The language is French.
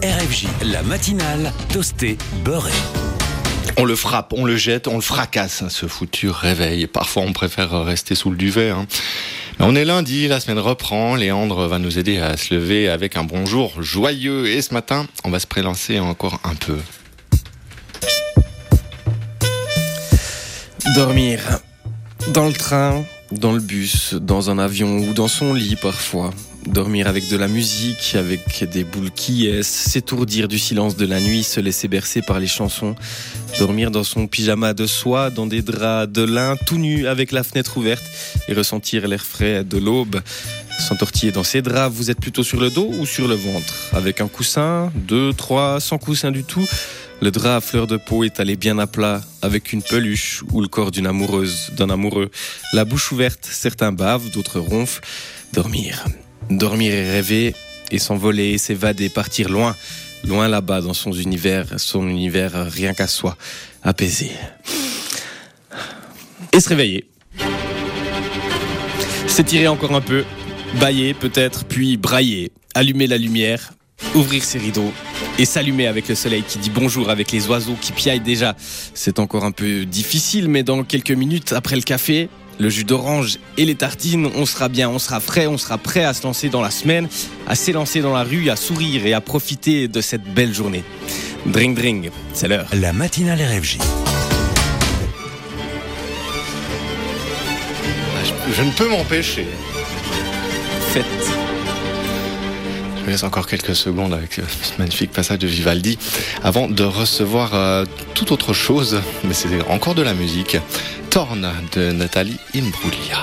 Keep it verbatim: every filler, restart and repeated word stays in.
R F J, la matinale, toastée, beurrée. On le frappe, on le jette, on le fracasse, hein, ce foutu réveil. Parfois, on préfère rester sous le duvet. Hein. On est lundi, la semaine reprend. Léandre va nous aider à se lever avec un bonjour joyeux. Et ce matin, on va se prélancer encore un peu. Dormir. Dans le train, dans le bus, dans un avion ou dans son lit parfois. Dormir avec de la musique, avec des boules qui est, s'étourdir du silence de la nuit, se laisser bercer par les chansons. Dormir dans son pyjama de soie, dans des draps de lin, tout nu avec la fenêtre ouverte et ressentir l'air frais de l'aube. S'entortiller dans ses draps, vous êtes plutôt sur le dos ou sur le ventre? Avec un coussin, deux, trois, sans coussin du tout. Le drap à fleur de peau étalé bien à plat, avec une peluche ou le corps d'une amoureuse, d'un amoureux. La bouche ouverte, certains bavent, d'autres ronflent. Dormir. Dormir et rêver, et s'envoler et s'évader, partir loin, loin là-bas dans son univers, son univers rien qu'à soi, apaisé. Et se réveiller. S'étirer encore un peu, bâiller peut-être, puis brailler, allumer la lumière, ouvrir ses rideaux et s'allumer avec le soleil qui dit bonjour, avec les oiseaux qui piaillent déjà. C'est encore un peu difficile, mais dans quelques minutes après le café, le jus d'orange et les tartines, on sera bien, on sera frais, on sera prêt à se lancer dans la semaine, à s'élancer dans la rue, à sourire et à profiter de cette belle journée. Dring dring, c'est l'heure. La matinale R F J. Je, je ne peux m'empêcher. Faites. Je me laisse encore quelques secondes avec ce magnifique passage de Vivaldi avant de recevoir euh, tout autre chose, mais c'est encore de la musique. Torn de Nathalie Imbruglia.